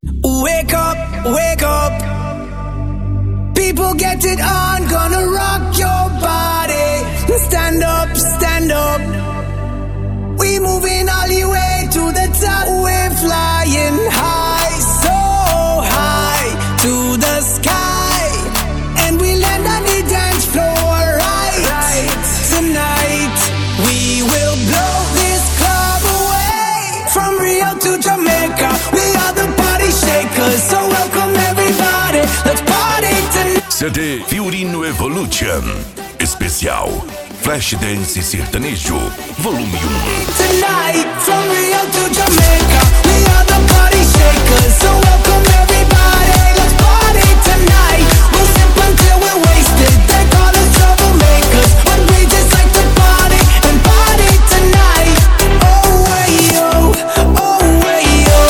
Wake up, wake up. People get it on, gonna rock your body. Stand up, stand up. We moving all the way to the top. We're flying high, so high to the sky. And we land on the dance floor right tonight. We will blow this club away. From Rio to Jamaica, we are the party shakers. So welcome everybody, let's party tonight. CD Fiorino Evolution Especial Flashdance Sertanejo Volume 1. Tonight, from Rio to Jamaica, we are the party shakers. So welcome everybody, let's party tonight. We'll sip until we're wasted. They call us troublemakers, but we just like to party and party tonight. Oh way yo, oh way yo.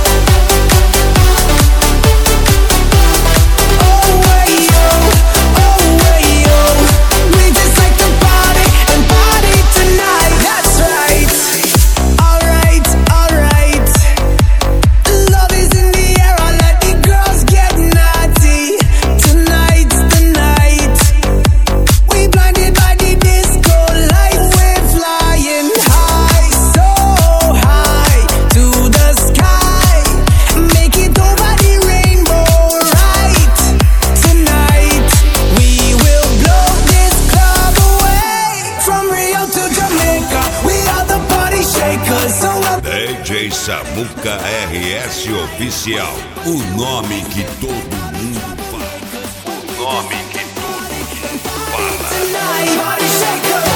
Oh way yo, oh way yo. We just like to party and party tonight. That's right. Alright, alright. Love is in the air, I'll let the girls get naughty. Tonight's the night. We blinded by the disco light. We're flying high, so high to the sky. Make it over the rainbow right tonight. We will blow this club away. From Rio to Jamaica, we are the party shakers. So DJ Samuca RS Oficial. O nome que todo mundo fala. O nome que todo mundo fala. tonight, party shakers.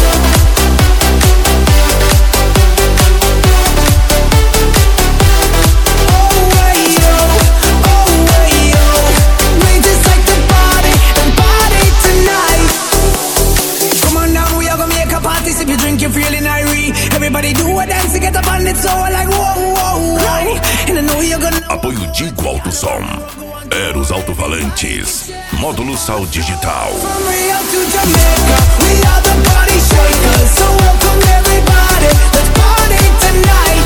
Oh way yo, oh way yo. We just like to party and party tonight. Come on now, we are gonna make a party. If you drink, you're feeling irate. Everybody do a dance to get up on it, so like whoa, whoa, whoa. And I know you're gonna. Apoio Digo Alto Som Eros Alto-Falantes Módulo Sal Digital. From Rio to Jamaica, we are the party shakers. So welcome everybody, let's party tonight.